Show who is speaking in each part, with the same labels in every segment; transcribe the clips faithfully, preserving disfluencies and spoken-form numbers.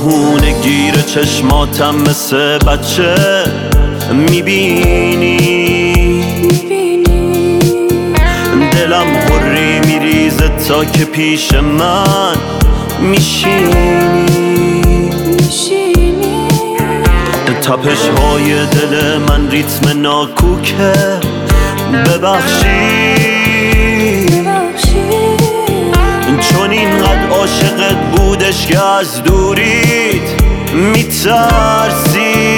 Speaker 1: بهونه گیر چشماتم مثل بچه میبینی، دلم حری میریزه تا که پیش من میشینی. تپش های دل من ریتم ناکوکه، ببخشی چون اینقدر عاشقت بودش که از دوریت میترسی.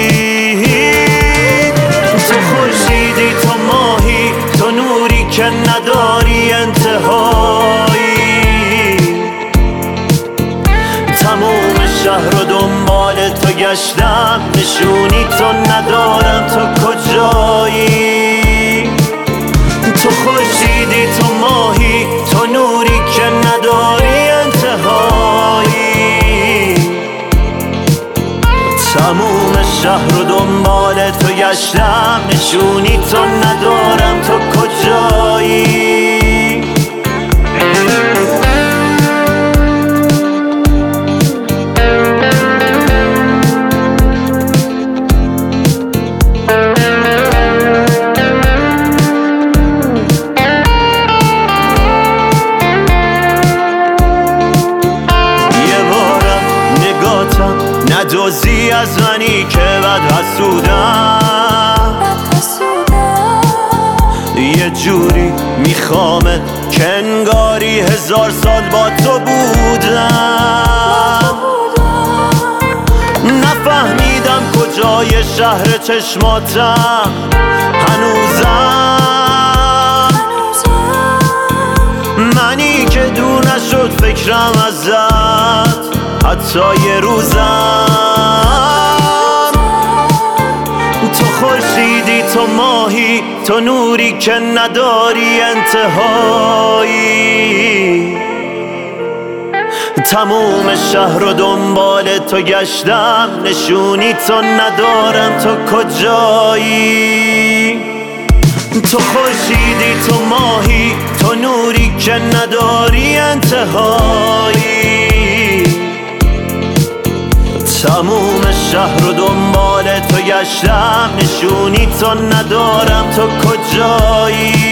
Speaker 1: تو خورشیدی، تو ماهی، تو نوری که نداری انتهایی. تموم شهر رو دنبال تو گشتم، نشونی تو ندارم، تو کجایی؟ تو خورشیدی، تو ماهی، تو نوری که نداری انتهایی. تموم شهر رو دنبال تو گشتم، نشونی تو ندارم، تو کجایی؟ ندوزی از منی که بد حسودم، یه جوری میخوامه که انگاری هزار سال با تو بودم. نفهمیدم کجای شهر چشماتم هنوزم، منی که دور نشد فکرم ازت حتی یه روزم. تو خورشیدی، تو ماهی، تو نوری که نداری انتهایی. تموم شهر رو دنبال تو گشتم، نشونی تو ندارم، تو کجایی؟ تو خورشیدی، تو ماهی، تو نوری که نداری انتهایی. تموم شهر رو دنبال تو گشتم، نشونی تو ندارم، تو کجایی؟